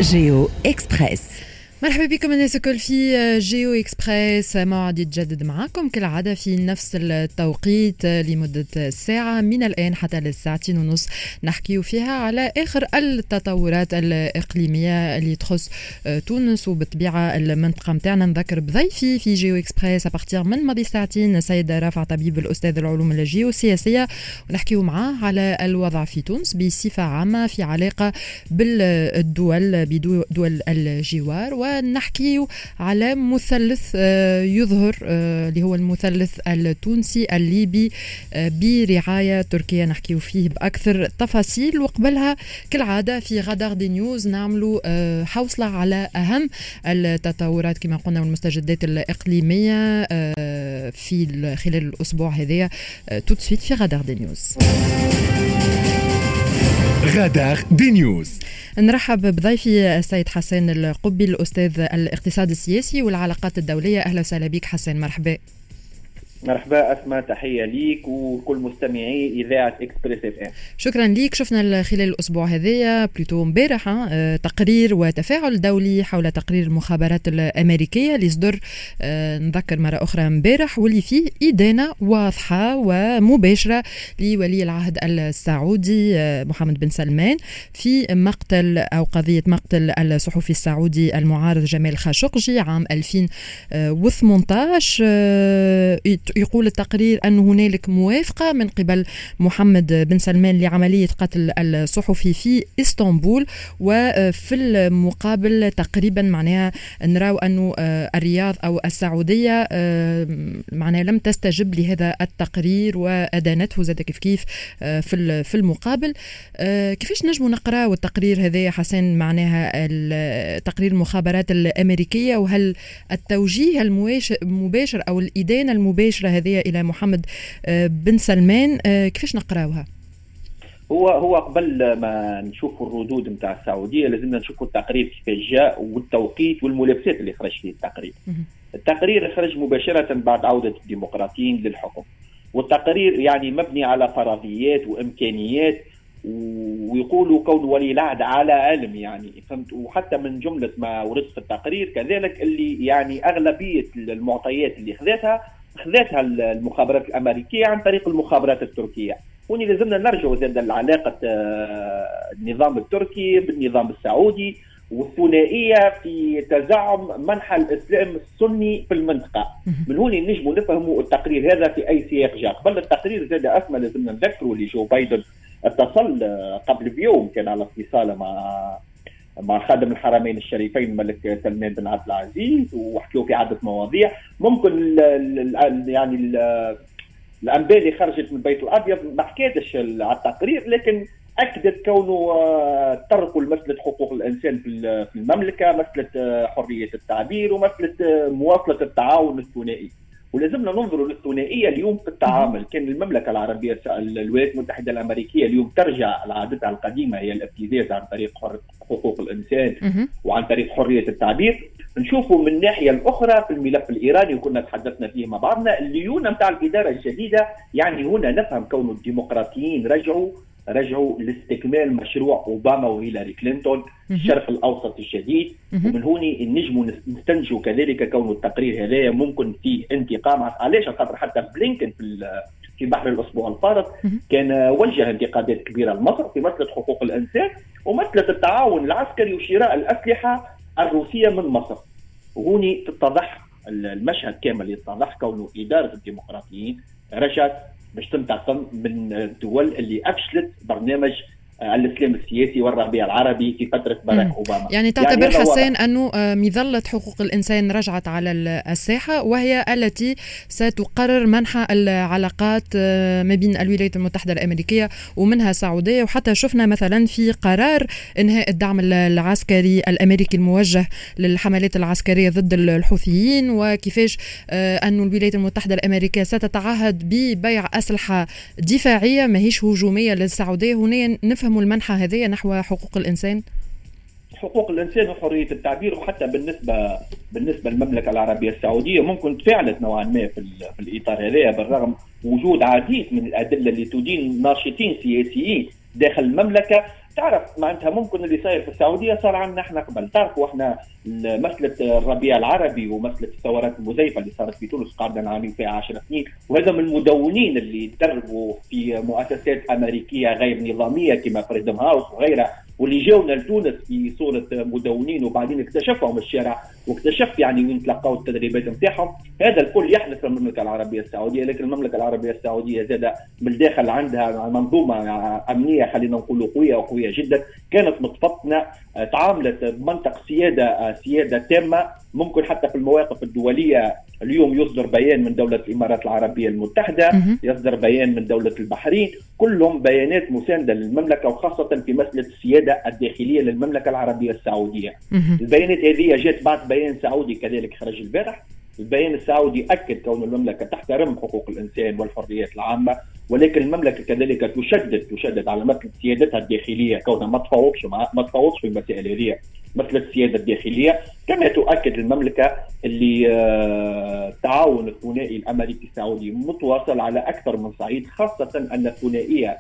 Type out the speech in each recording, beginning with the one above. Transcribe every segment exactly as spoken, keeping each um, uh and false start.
جيو إكسبريس. مرحبا بكم الناس الكل في جيو إكسبريس، موعد يتجدد معكم كالعادة في نفس التوقيت لمدة ساعة من الآن حتى للساعتين ونص، نحكي فيها على آخر التطورات الإقليمية اللي تخص تونس وبالطبيعة المنطقة متاعنا. نذكر بضيفي في جيو إكسبريس أبارتيغ من ماضي ساعتين سيدة رافع طبيب الأستاذ العلوم الجيوسياسية، ونحكيو معاه على الوضع في تونس بصفة عامة في علاقة بالدول بدول الجوار، ونحكي على مثلث يظهر اللي هو المثلث التونسي الليبي برعاية تركيا، نحكي فيه بأكثر تفاصيل. وقبلها كالعادة في غدار دي نيوز نعملوا حوصلة على أهم التطورات كما قلنا والمستجدات الإقليمية في خلال الأسبوع هذا. توتسويت في غدار دي نيوز. غدار دي نيوز. نرحب بضيفي السيد حسن القبي الأستاذ الاقتصاد السياسي والعلاقات الدولية. أهلا وسهلا بك حسن. مرحبا. مرحبا أسماء، تحية ليك وكل مستمعي إذاعة إكسبريس اف ام. شكرا ليك. شفنا خلال الأسبوع هذايا بلوتو مبارح اه تقرير وتفاعل دولي حول تقرير المخابرات الأمريكية اللي صدر اه نذكر مرة أخرى مبارح، واللي فيه إدانة واضحة ومباشرة لولي العهد السعودي اه محمد بن سلمان في مقتل أو قضية مقتل الصحفي السعودي المعارض جمال خاشقجي عام ألفين وثمانية عشر. اه يقول التقرير أن هنالك موافقة من قبل محمد بن سلمان لعملية قتل الصحفي في إسطنبول، وفي المقابل تقريبا معناها نراو أنه الرياض أو السعودية معناها لم تستجب لهذا التقرير وأدانته زاد كيف كيف في في المقابل. كيفاش نجموا نقرأ التقرير هذا حسن، معناها تقرير المخابرات الأمريكية، وهل التوجيه المباشر أو الإدانة المباشرة هذه إلى محمد بن سلمان كيفاش نقراوها؟ هو هو قبل ما نشوفوا الردود نتاع السعودية لازمنا نشوفوا التقرير كيف جاء والتوقيت والملابسات اللي خرج فيه التقرير. التقرير خرج مباشرة بعد عودة الديمقراطيين للحكم، والتقرير يعني مبني على فرضيات وإمكانيات، ويقولوا كون ولي العهد على علم يعني فهمت، وحتى من جملة ما ورد في التقرير كذلك اللي يعني أغلبية المعطيات اللي خذتها خذتها المخابرات الأمريكية عن طريق المخابرات التركية. هوني لازمنا نرجع زاد العلاقة النظام التركي بالنظام السعودي والثنائية في تزعم منح الإسلام السني في المنطقة. من هوني نجموا نفهموا التقرير هذا في أي سياق جاء. قبل التقرير زاد أسمى لازمنا نذكروا لجو بايدن اتصل قبل بيوم كان على اتصال مع مع خادم الحرمين الشريفين الملك سلمان بن عبد العزيز، وحكيوا في عدة مواضيع. ممكن ال ال يعني ال الأنباء اللي خرجت من البيت الأبيض ما حكيتش على التقرير، لكن أكدت كونه تركوا مسألة حقوق الإنسان في المملكة، مسألة حرية التعبير، ومسألة مواصلة التعاون الثنائي. ولازمنا ننظروا للثنائية اليوم في التعامل. كان المملكة العربية الولايات المتحدة الأمريكية اليوم ترجع لعادتها القديمة، هي الابتزاز عن طريق حقوق الإنسان وعن طريق حرية التعبير. نشوفوا من الناحية الأخرى في الملف الإيراني وكنا تحدثنا فيه مع بعضنا، الليونة متاع الإدارة الجديدة. يعني هنا نفهم كون الديمقراطيين رجعوا رجعوا لاستكمال مشروع أوباما وهيلاري كلينتون الشرق الأوسط الجديد. ومن هوني النجم نستنتجوا كذلك كون التقرير هذا ممكن فيه انتقام. علاش؟ خاطر حتى بلينكن في في بحر الأسبوع الفارط كان وجه انتقادات كبيرة لمصر في مسألة حقوق الإنسان ومسألة التعاون العسكري وشراء الأسلحة الروسية من مصر. وهوني تتضح المشهد كامل، يتضح كونه إدارة الديمقراطيين رجعت باش تنتقم من الدول اللي أفشلت برنامج الإسلام السياسي والربيع العربي في فترة باراك أوباما. يعني تعتبر يعني حسين أنه مظلة حقوق الإنسان رجعت على الساحة، وهي التي ستقرر منح العلاقات ما بين الولايات المتحدة الأمريكية ومنها السعودية. وحتى شفنا مثلا في قرار إنهاء الدعم العسكري الأمريكي الموجه للحملات العسكرية ضد الحوثيين، وكيفاش أن الولايات المتحدة الأمريكية ستتعهد ببيع أسلحة دفاعية ماهيش هجومية للسعودية. هنا نفهم المنحة هذه نحو حقوق الإنسان. حقوق الإنسان وحرية التعبير، وحتى بالنسبة بالنسبة للمملكة العربية السعودية ممكن تفعلت نوعا ما في, في الإطار هذا، بالرغم وجود عديد من الأدلة اللي تدين ناشطين سياسيين داخل المملكة تعرف معناتها ممكن اللي صاير في السعوديه صار عندنا احنا قبل. تعرفوا احنا مساله الربيع العربي ومساله الثورات المزيفه اللي صارت في تونس قاعده نعاني فيها عشر سنين، وهذا من المدونين اللي دربوا في مؤسسات امريكيه غير نظاميه كما فريدم هاوس وغيرها، واللي جاونا لتونس في صوره مدونين وبعدين اكتشفهم الشارع واكتشف يعني وين تلقاو التدريبات نتاعهم. هذا الكل يحدث في المملكه العربيه السعوديه، لكن المملكه العربيه السعوديه زاد من الداخل عندها منظومه امنيه خلينا نقولوا قويه وقويه جدا، كانت متفطنه، تعاملت بمنطق سياده سياده تامه. ممكن حتى في المواقف الدوليه اليوم يصدر بيان من دوله الامارات العربيه المتحده، يصدر بيان من دوله البحرين، كلهم بيانات مسانده للمملكه وخاصه في مساله السياده الداخليه للمملكه العربيه السعوديه. البيانات هذه جاءت بعد بيان سعودي كذلك خرج البارح. البيان السعودي اكد كون المملكه تحترم حقوق الانسان والحريات العامه، ولكن المملكه كذلك تشدد تشدد على مساله سيادتها الداخليه، كونها ما تفاوضش ما تفاوضش في المسائل هذه، مساله السياده الداخليه. كما تؤكد المملكه اللي التعاون الثنائي الامريكي السعودي متواصل على اكثر من صعيد، خاصه ان الثنائيه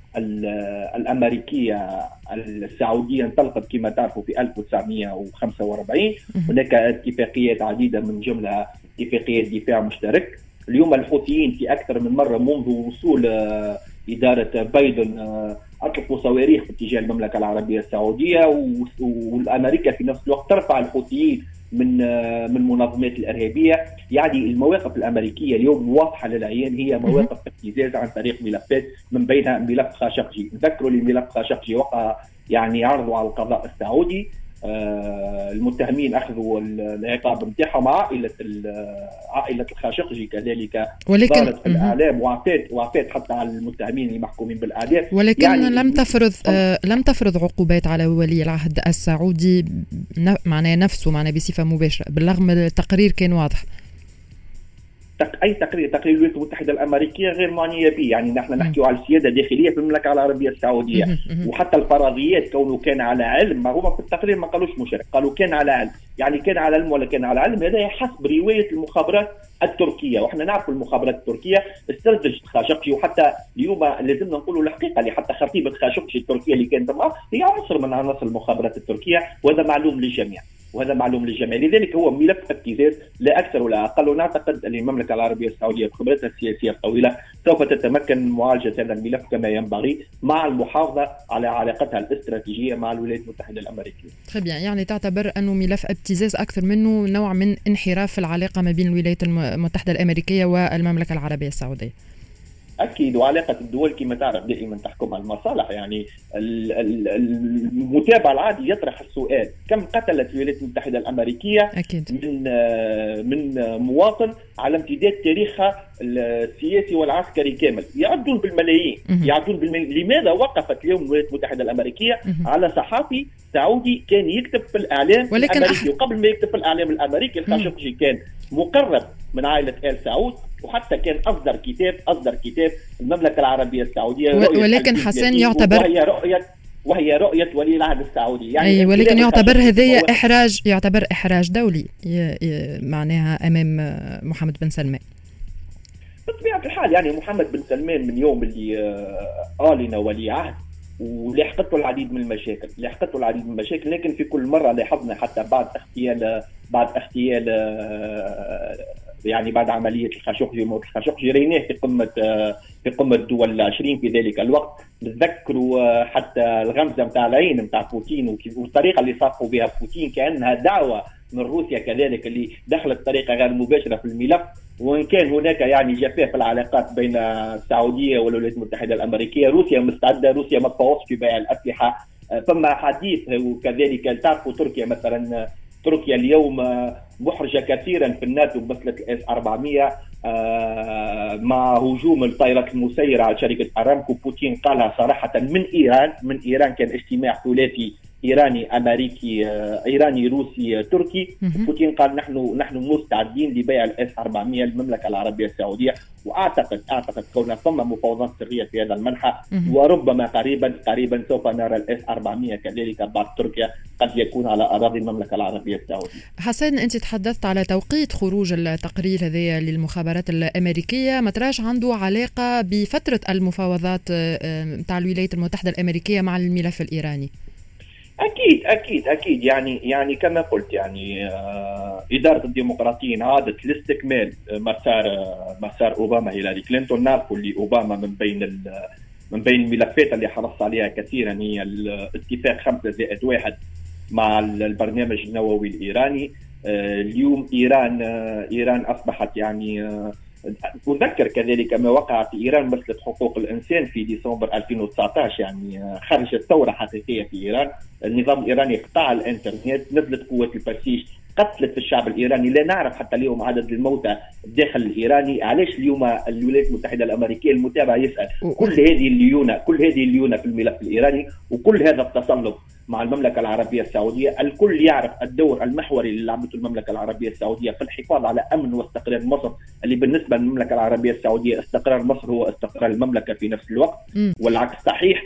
الامريكيه السعوديه انطلقت كما تعرفوا في ألف وتسعمائة وخمسة وأربعين. هناك اتفاقيات عديده من جملها اتفاقيه دفاع مشترك. اليوم الحوثيين في اكثر من مره منذ وصول اداره بايدن اطلقوا صواريخ في اتجاه المملكه العربيه السعوديه، والامريكا في نفس الوقت ترفع الحوثيين من من منظمات الارهابيه. يعني المواقف الامريكيه اليوم واضحه للعيان، هي مواقف ابتزاز عن طريق ملفات، من بينها ملف خاشقجي. نذكروا لي ملف خاشقجي وقع يعني عرضوا على القضاء السعودي، آه المتهمين اخذوا العقاب نتاعهم. عائله عائله الخاشقجي كذلك ولكن ظهرت في الاعلام وعفات وعفات حتى على المتهمين اللي محكومين بالاعدام، ولكن يعني لم تفرض آه لم تفرض عقوبات على ولي العهد السعودي معناه نفسه معناه بصفه مباشره، بالرغم التقرير كان واضح. اي تقرير تقرير الولايات المتحده الامريكيه غير معنيه به. يعني نحن نحكي على السياده الداخليه في المملكه العربيه السعوديه، وحتى الفرضيات كونه كان على علم. ما هو في التقرير ما قالوش مشارك، قالوا كان على علم. يعني كان على علم ولا كان على علم، هذا حسب روايه المخابرات التركيه، واحنا نعرف المخابرات التركيه استرجت خاشقجي. وحتى اليوم لازمنا نقولوا الحقيقه اللي حتى خطيبه خاشقجي التركيه اللي كانت معه هي عنصر من عناصر المخابرات التركيه، وهذا معلوم للجميع وهذا معلوم للجميع. لذلك هو ملف ابتزاز لا اكثر ولا اقل، ونعتقد ان المملكه العربيه السعوديه بخبرتها السياسيه الطويله سوف تتمكن من معالجه هذا الملف كما ينبغي، مع المحافظه على علاقتها الاستراتيجيه مع الولايات المتحده الامريكيه. طيب يعني تعتبر انه ملف ابتزاز اكثر منه نوع من انحراف في العلاقه ما بين الولايات المتحده الامريكيه والمملكه العربيه السعوديه؟ أكيد، وعلاقة الدول كما تعرف دائما تحكمها المصالح. يعني المتابع العادي يطرح السؤال: كم قتلت الولايات المتحدة الأمريكية أكيد. من من مواطن على امتداد تاريخها السياسي والعسكري كامل؟ يعدون بالملايين، يعدون بالملايين. لماذا وقفت اليوم الولايات المتحدة الأمريكية على صحافي سعودي كان يكتب في الإعلام الأمريكي؟ وقبل ما يكتب في الإعلام الأمريكي الخاشقجي كان مقرب من عائلة آل سعود، وحتى كان أصدر كتاب أصدر كتاب المملكة العربية السعودية. ولكن حسن يعتبر وهي رؤية وهي رؤية ولي العهد السعودي. يعني أي ولكن يعتبر هذه إحراج يعتبر إحراج دولي معناها أمام محمد بن سلمان. بطبيعة الحال يعني محمد بن سلمان من يوم اللي أعلن ولي عهد ولحقته العديد من المشاكل لحقته العديد من المشاكل لكن في كل مرة لاحظنا حتى بعد اغتيال بعد اغتيال يعني بعد عملية الخاشقجي وموت الخاشقجي ريناه في قمة في قمة دول العشرين في ذلك الوقت. نتذكروا حتى الغمزة متاع العين متاع بوتين والطريقة اللي صافوا بها بوتين كأنها دعوة من روسيا كذلك اللي دخلت بطريقة غير مباشرة في الملف. وإن كان هناك يعني جفاف في العلاقات بين السعودية والولايات المتحدة الأمريكية، روسيا مستعدة، روسيا ما تفاوضش في بيع الأسلحة. فما حديث وكذلك تعرفوا تركيا مثلا، تركيا اليوم محرجة كثيرا في الناتو بمسألة الإس أربعمائة مع هجوم الطائرات المسيرة على شركة أرامكو. بوتين قالها صراحة من إيران من إيران كان اجتماع ثلاثي ايراني امريكي ايراني روسي تركي. بوتين قال نحن نحن مستعدين لبيع الاس أربعمئة للمملكه العربيه السعوديه، واعتقد اعتقد كون ثم مفاوضات سريه في هذا المنحى، وربما قريبا قريبا سوف نرى الاس أربعمئة كذلك بعد تركيا قد يكون على اراضي المملكه العربيه السعوديه. حسن، انت تحدثت على توقيت خروج التقرير هذا للمخابرات الامريكيه، ما تراش عنده علاقه بفتره المفاوضات تاع الولايات المتحده الامريكيه مع الملف الايراني؟ اكيد اكيد اكيد يعني يعني كما قلت يعني آه اداره الديمقراطيين عادت لاستكمال مسار آه مسار اوباما هيلاري كلينتون. نعرفوا اللي اوباما من بين من بين الملفات اللي حرص عليها كثيرا هي الاتفاق خمسة زائد واحد مع البرنامج النووي الايراني. آه اليوم ايران آه ايران اصبحت يعني آه أذكر كذلك ما وقع في إيران مسألة حقوق الإنسان في ديسمبر ألفين وتسعة عشر، يعني خرجت ثورة حقيقية في إيران. النظام الإيراني قطع الإنترنت، نزلت قوة البسيج، قتلت الشعب الإيراني. لا نعرف حتى اليوم عدد الموتى داخل الإيراني. علاش اليوم الولايات المتحدة الأمريكية المتابعة يسأل كل هذه الليونة كل هذه الليونة في الملف الإيراني وكل هذا التسلط مع المملكة العربية السعودية؟ الكل يعرف الدور المحوري اللي لعبته المملكة العربية السعودية في الحفاظ على أمن واستقرار مصر، اللي بالنسبة للمملكة العربية السعودية استقرار مصر هو استقرار المملكة في نفس الوقت، والعكس صحيح.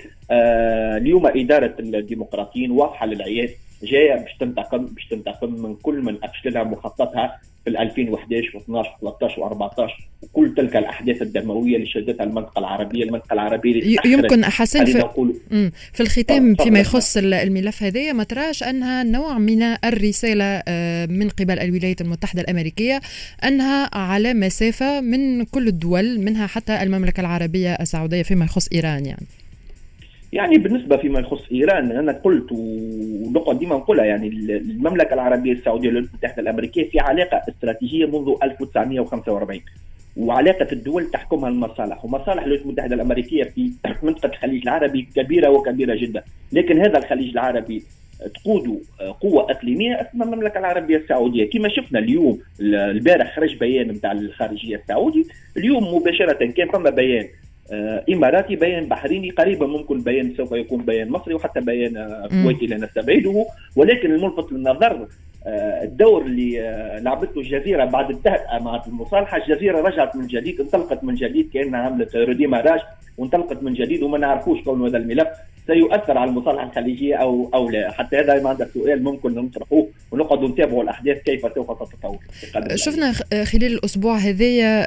آه اليوم إدارة الديمقراطيين واضحة للعيان جاية باش تنتقم باش تنتقم من كل من أفشلها مخططها في ألفين وإحدى عشر واثني عشر وثلاثة عشر وأربعة عشر وكل تلك الأحداث الدموية اللي شهدتها المنطقة العربية المنطقة العربية يمكن حسن في, في الختام فيما يخص الملف هذا، ما تراش أنها نوع من الرسالة من قبل الولايات المتحدة الأمريكية أنها على مسافة من كل الدول منها حتى المملكة العربية السعودية فيما يخص إيران؟ يعني يعني بالنسبة فيما يخص إيران أنا قلت ونقعد ديما نقولها، يعني المملكة العربية السعودية والولايات المتحدة الأمريكية في علاقة استراتيجية منذ ألف وتسعمئة وخمسة وأربعين، وعلاقة الدول تحكمها المصالح، ومصالح الولايات المتحدة الأمريكية في منطقة الخليج العربي كبيرة وكبيرة جدا. لكن هذا الخليج العربي تقود قوة إقليمية اسمها المملكة العربية السعودية. كما شفنا اليوم البارح خرج بيان متاع الخارجية السعودي، اليوم مباشرة كان فما بيان إماراتي، بيان بحريني، قريبا ممكن بيان سوف يكون بيان مصري وحتى بيان كويتي لا نستبعده. ولكن الملفت للنظر الدور اللي لعبته الجزيرة بعد التهدئة مع المصالحة. الجزيرة رجعت من جديد، انطلقت من جديد كأنها عملت ريديماراج وانطلقت من جديد، وما نعرفوش كون هذا الملف سيؤثر على المصالحة الخليجية أو أو لا. حتى هذا ما عندك سؤال ممكن نطرحوه ونقعد نتابعوا الأحداث كيف سوف تتطور. شفنا خلال الأسبوع هذايا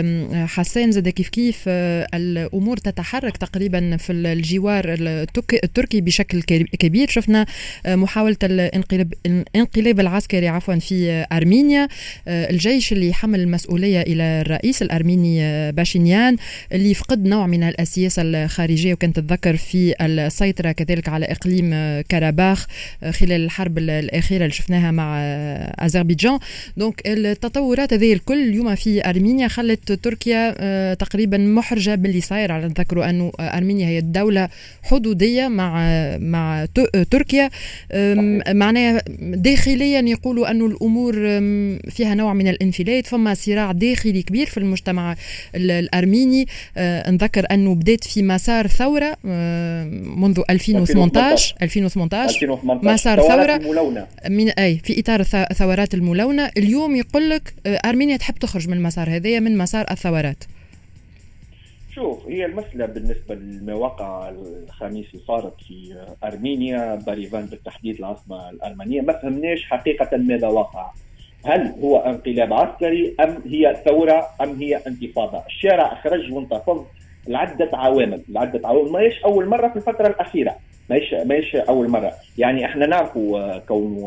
حسان زاد كيف كيف الأمور تتحرك تقريبا في الجوار التركي بشكل كبير. شفنا محاولة الانقلاب الانقلاب العسكري عفوا في أرمينيا، الجيش اللي حمل المسؤولية إلى الرئيس الأرميني باشينيان اللي فقد نوع من السياسة الخارجية، وكانت تتذكر في السيطرة كذلك على إقليم كاراباخ خلال الحرب الأخيرة اللي شفناها مع أذربيجان. دونك التطورات هذه الكل اليوم في أرمينيا خلت تركيا تقريبا محرجة باللي صاير. على نذكروا أنه أرمينيا هي دولة حدودية مع مع تركيا، معناها داخليا يقولوا أنه الأمور فيها نوع من الانفلات، فما صراع داخلي كبير في المجتمع الأرميني. نذكر أنه بدأت في مسار ثورة منذ ألفين وثمانية عشر ألفين وثمانية عشر مسار ثورة من أي في إطار الثورات الملونة. اليوم يقول لك أرمينيا تحب تخرج من المسار هذا، من مسار الثورات. شوف، هي المسألة بالنسبة لما وقع الخميس اللي صارت في أرمينيا بريفان بالتحديد العاصمة الأرمنية، ما فهمناش حقيقة ماذا وقع. هل هو انقلاب عسكري أم هي ثورة أم هي انتفاضة؟ الشارع خرج وانتفض لعدة عوامل لعدة عوامل ما يش أول مرة في الفترة الأخيرة، ما يش ما يش أول مرة. يعني إحنا نعرفوا كون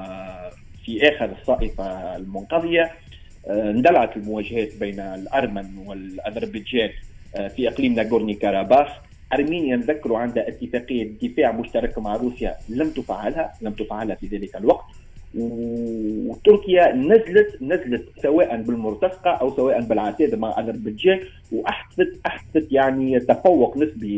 في آخر الصائفة المنقضية اندلعت المواجهات بين الأرمن والأذربيجان في إقليم ناغورني كاراباخ. أرمينيا نذكروا عندها اتفاقية دفاع مشترك مع روسيا لم تفعلها لم تفعلها في ذلك الوقت. وتركيا نزلت نزلت سواء بالمرتفقة أو سواء بالعتاد مع أذربيجان، وأحدثت أحدثت يعني تفوق نسبي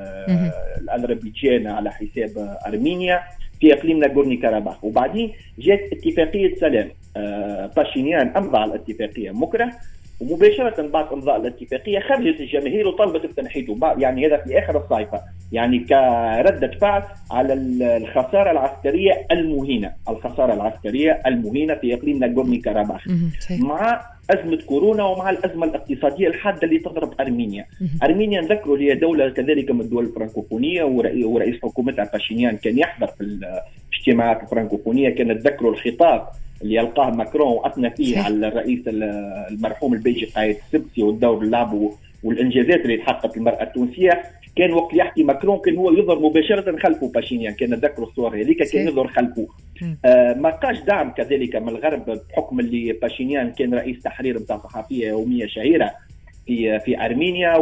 للأذربيجان على حساب أرمينيا في إقليم ناغورني كاراباخ. وبعدين جاءت اتفاقية سلام، باشينيان أمضى على الاتفاقية مكره، ومباشره بعد امضاء الاتفاقيه خرجت الجماهير وطلبت بتنحيته، يعني هذا في اخر الصيفه، يعني كرده فعل على الخساره العسكريه المهينه، الخساره العسكريه المهينه في اقليم ناغورني كاراباخ، مع ازمه كورونا ومع الازمه الاقتصاديه الحاده اللي تضرب ارمينيا. ارمينيا نذكروا هي دوله كذلك من الدول الفرنكوفونيه، ورئيس حكومتها باشينيان كان يحضر في الاجتماعات الفرنكوفونيه. كان نتذكروا الخطاب اللي يلقاه ماكرون واثنى فيه صح. على الرئيس المرحوم البيجي قايد السبسي والدور اللي لعبه والانجازات اللي تحققت المراه التونسيه. كان وقت يحكي ماكرون كان هو يظهر مباشره خلفه باشينيان، كان نتذكروا الصور هذيك كان يظهر خلفه. آه ما لقاش دعم كذلك من الغرب بحكم اللي باشينيان كان رئيس تحرير نتاع صحفيه يوميه شهيره في في ارمينيا،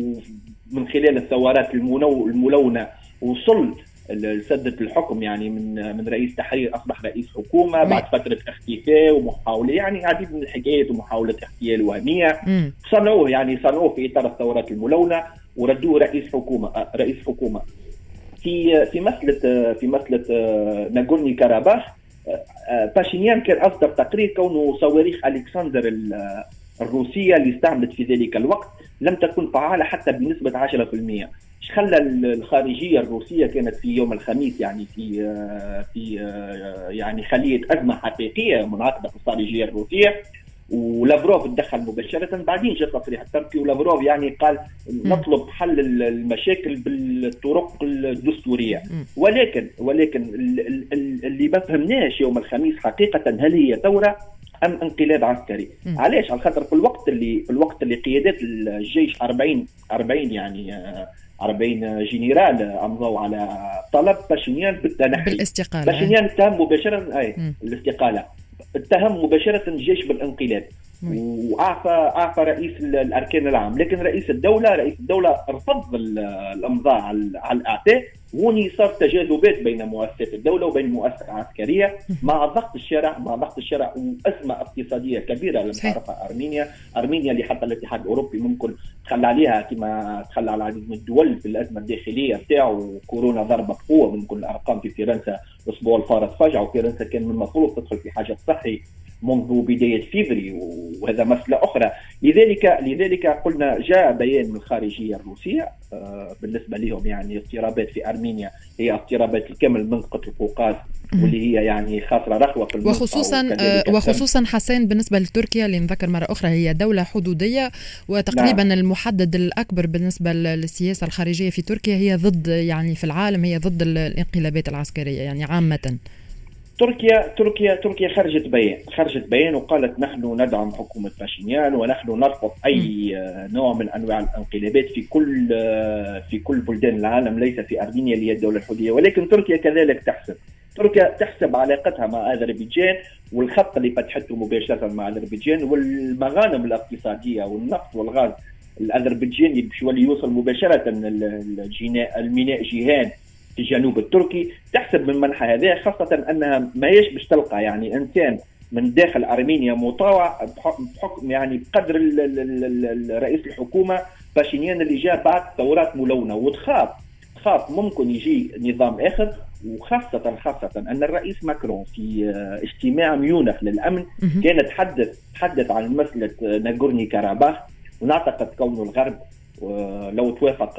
ومن خلال الثورات الملونه وصل لسدة الحكم، يعني من من رئيس تحرير اصبح رئيس حكومه بعد فتره اختفاء ومحاوله، يعني عديد من الحكايات ومحاوله اغتيال وهميه صنعوه، يعني صنعوه في اطار الثورات الملونه وردوه رئيس حكومه رئيس حكومه في في مساله في مساله ناغورني كاراباخ. باشينيان كان اصدر تقرير كونه صواريخ الكسندر الروسيه اللي استعملت في ذلك الوقت لم تكن فعاله حتى بنسبه عشرة بالمئة. ايش خلى الخارجيه الروسيه كانت في يوم الخميس يعني في في يعني خليه ازمه حقيقيه منعقده في الخارجيه الروسيه، ولافروف تدخل مباشره. بعدين جاء تصريح التركي ولافروف يعني قال نطلب حل المشاكل بالطرق الدستوريه، ولكن ولكن اللي ما فهمناش يوم الخميس حقيقه هل هي ثوره ام انقلاب عسكري. علاش؟ على خاطر في الوقت اللي في الوقت اللي قيادات الجيش أربعين أربعين يعني أربعين جنرال امضوا على طلب باشينيان بالتنحي بالاستقاله. باشينيان اتهم مباشره اي الاستقاله، اتهم مباشره الجيش بالانقلاب واعفى اعفى رئيس الاركان العام، لكن رئيس الدوله رئيس الدوله رفض الامضاء على الاعفاء. هوني صار تجاذبات بين مؤسسات الدوله وبين مؤسسه عسكريه مع ضغط الشارع مع ضغط الشارع وازمه اقتصاديه كبيره لم تعرفها ارمينيا. ارمينيا اللي حتى الاتحاد الاوروبي ممكن تخلى عليها كما تخلى على العديد من الدول في الازمه الداخليه بتاعه. كورونا ضربه بقوه، ممكن الارقام في فرنسا الاسبوع الفارط فجأة، وفرنسا كان من المفروض تدخل في حاجه صحي منذ بداية فيفري، وهذا مسألة أخرى. لذلك لذلك قلنا جاء بيان من الخارجية الروسية بالنسبة لهم، يعني اضطرابات في أرمينيا هي اضطرابات الكامل منطقة القوقاز واللي هي يعني خاصة رخوة في المنطقة، وخصوصا وخصوصا حسين بالنسبة لتركيا اللي نذكر مرة أخرى هي دولة حدودية، وتقريبا نعم. المحدد الأكبر بالنسبة للسياسة الخارجية في تركيا هي ضد يعني في العالم هي ضد الانقلابات العسكرية يعني عامة. تركيا تركيا تركيا خرجت بيان خرجت بيان وقالت نحن ندعم حكومة باشينيان ونحن نرفض أي نوع من أنواع الانقلابات في كل في كل بلدان العالم، ليس في أرمينيا اللي هي الدولة الحدودية. ولكن تركيا كذلك تحسب تركيا تحسب علاقتها مع أذربيجان والخط اللي فتحته مباشرة مع أذربيجان والمغانم الاقتصادية والنفط والغاز الأذربيجاني باش يولي يوصل مباشرة الميناء جيهان في الجنوب التركي. تحسب من منحى هذا، خاصة أنها ما يش باش تلقى يعني إنسان من داخل أرمينيا مطاوع بحكم يعني بقدر رئيس الحكومة باشينيان اللي جاء بعد ثورات ملونة، وتخاف خاف ممكن يجي نظام آخر. وخاصة خاصة أن الرئيس ماكرون في اجتماع ميونخ للأمن كان تحدث تحدث عن مسألة ناغورني كاراباخ، ونعتقد كونه الغرب لو توافق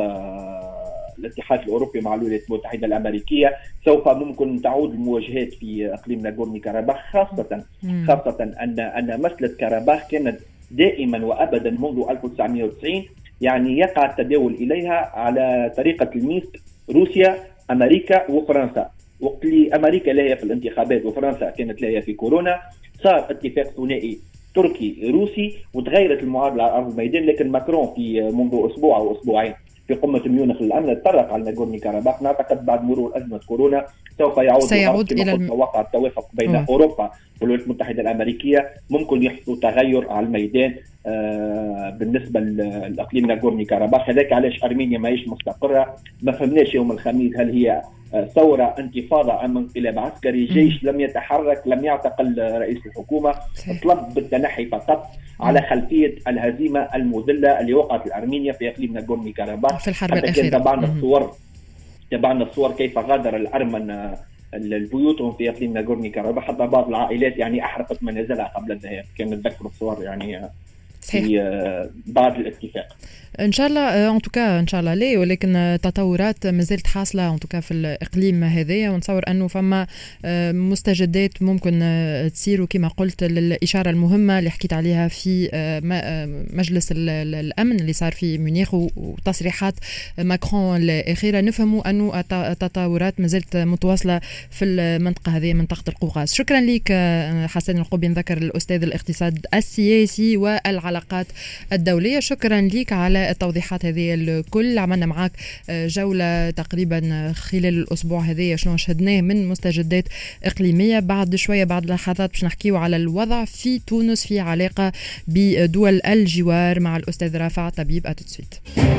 الاتحاد الأوروبي مع الولايات المتحدة الأمريكية سوف ممكن تعود المواجهات في إقليم ناغورني كاراباخ، خاصة خاصة أن أن مسألة كاراباخ كانت دائما وأبدا منذ ألف وتسعمئة وتسعين يعني يقع التداول إليها على طريقة الميسك، روسيا أمريكا وفرنسا. وقت اللي أمريكا لا هي في الانتخابات وفرنسا كانت لا هي في كورونا صار اتفاق ثنائي تركي روسي وتغيرت المعادلة على أرض الميدان. لكن ماكرون في منذ أسبوع أو أسبوعين في قمة ميونخ للأمن اتطرق على ناغورني كاراباخ. نعتقد بعد مرور أزمة كورونا سوف يعود سيعود إلى الم... وقع التوافق بين أوه. أوروبا والولايات المتحدة الأمريكية، ممكن يحصل تغير على الميدان آه بالنسبة للأقليم ناغورني كاراباخ. هذاك علاش أرمينيا ماهيش مستقرة. ما فهمناش يوم الخميس هل هي ثورة انتفاضة أم انقلاب عسكري. الجيش لم يتحرك، لم يعتقل رئيس الحكومة، طلب بالتنحي فقط على خلفية الهزيمة المذلة اللي وقعت الأرمينيا في إقليم ناغورني كاراباخ في الحرب الأخيرة. تابعنا الصور تابعنا الصور كيف غادر الأرمن البيوتهم في إقليم ناغورني كاراباخ، حتى بعض العائلات يعني أحرقت منازلها قبل الذهاب. كان نتذكر الصور يعني في بعض الاتفاق. ان شاء الله ان توكا ان شاء الله ليه، ولكن تطورات مازالت حاصله ان توكا في الاقليم هذايا، ونتصور انه فما مستجدات ممكن تصير، وكما قلت الاشاره المهمه اللي حكيت عليها في مجلس الامن اللي صار في ميونخ وتصريحات ماكرون الاخيره، نفهموا انه التطورات مازالت متواصله في المنطقه هذه، منطقه القوقاز. شكرا لك حسن القبي، نذكر الاستاذ الاقتصاد السياسي والعلاقات الدوليه. شكرا لك على التوضيحات هذه الكل. عملنا معك جولة تقريبا خلال الأسبوع هذه شنو شهدناه من مستجدات إقليمية. بعد شوية بعد لحظات باش نحكيو على الوضع في تونس في علاقة بدول الجوار مع الأستاذ رافع طبيب. أتوتسويت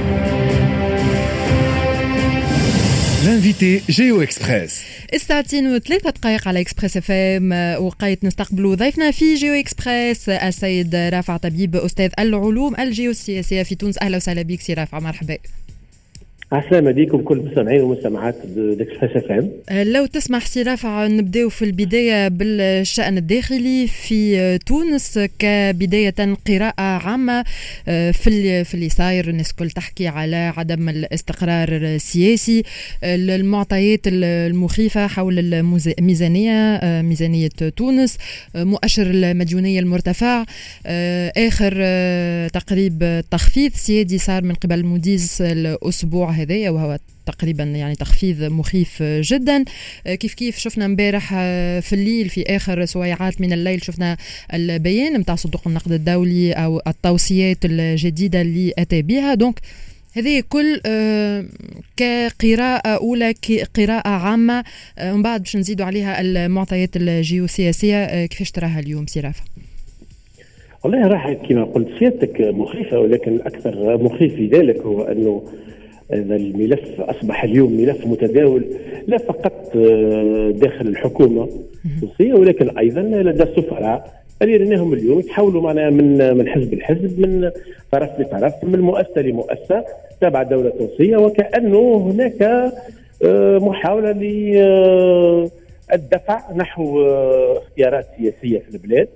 الانفيتي جيو اكسبريس. الساعتين وثلاثة دقائق على اكسبريس اف ام، وقيت نستقبلوا ضيفنا في جيو اكسبريس السيد رافع طبيب، استاذ العلوم الجيوسياسيه في تونس. اهلا وسهلا بك سي رافع، مرحبا. السلام عليكم كل المستمعين والمستمعات داكسبريس اف ام. لو تسمح سي رافع نبداو في البدايه بالشان الداخلي في تونس، كبدايه قراءه عامه في في اللي صاير. الناس كل تحكي على عدم الاستقرار السياسي، المعطيات المخيفه حول الميزانيه، ميزانيه تونس، مؤشر المديونيه المرتفع، اخر تقريب تخفيض سيادي صار من قبل موديز الاسبوع هذايا، وهو تقريبا يعني تخفيض مخيف جدا. كيف كيف شفنا امبارح في الليل، في اخر سويعات من الليل، شفنا البيان متاع صندوق النقد الدولي او التوصيات الجديده اللي اتى بها. دونك هذه كل كقراءة أولى، كقراءة عامة، ومن بعد باش نزيدوا عليها المعطيات الجيوسياسية. كيفاش تراها اليوم سي رافع؟ والله راح كما قلت سيادتك مخيفة، ولكن الأكثر مخيف في ذلك هو أنه الملف أصبح اليوم ملف متداول، لا فقط داخل الحكومة التونسية ولكن أيضا لدى السفراء اللي رناهم اليوم يتحولوا معنا من من حزب لحزب، من طرف لطرف، من مؤسسة لمؤسسة تابعة الدولة التونسية، وكأنه هناك محاولة للدفع نحو اختيارات سياسية في البلاد.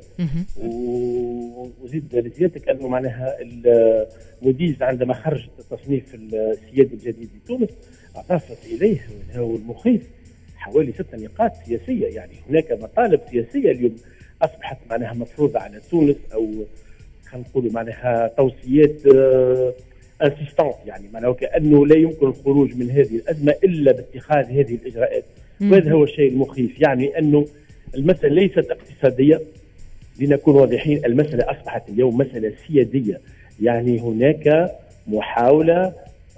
وزيد لزيادتك أنه معناها الموديز عندما خرج تصنيف السيادي الجديد لتونس أضافت إليه هو المخيف حوالي ست نقاط سياسية. يعني هناك مطالب سياسية اليوم أصبحت معناها مفروضة على تونس، أو خلينا نقولوا معناها توصيات انسيستانت، يعني معناها كأنه لا يمكن الخروج من هذه الأزمة إلا باتخاذ هذه الإجراءات. وهذا هو الشيء المخيف، يعني أنه المسألة ليست اقتصادية، لنكون واضحين، المسألة أصبحت اليوم مسألة سيادية. يعني هناك محاولة